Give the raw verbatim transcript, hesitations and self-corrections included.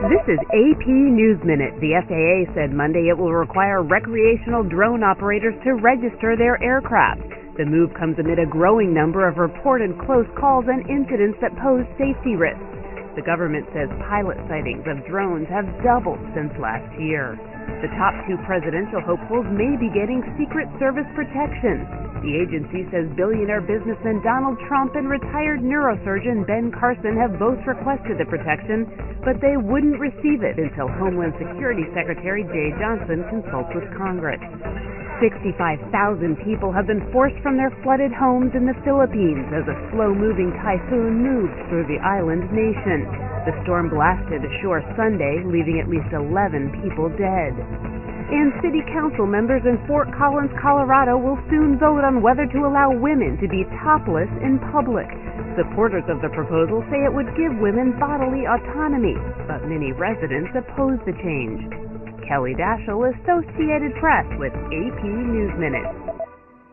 This is A P News Minute. The F A A said Monday it will require recreational drone operators to register their aircraft. The move comes amid a growing number of reported close calls and incidents that pose safety risks. The government says pilot sightings of drones have doubled since last year. The top two presidential hopefuls may be getting Secret Service protection. The agency says billionaire businessman Donald Trump and retired neurosurgeon Ben Carson have both requested the protection, but they wouldn't receive it until Homeland Security Secretary Jay Johnson consults with Congress. sixty-five thousand people have been forced from their flooded homes in the Philippines as a slow-moving typhoon moves through the island nation. The storm blasted ashore Sunday, leaving at least eleven people dead. And city council members in Fort Collins, Colorado will soon vote on whether to allow women to be topless in public. Supporters of the proposal say it would give women bodily autonomy, but many residents oppose the change. Kelly Daschle, Associated Press with A P News Minute.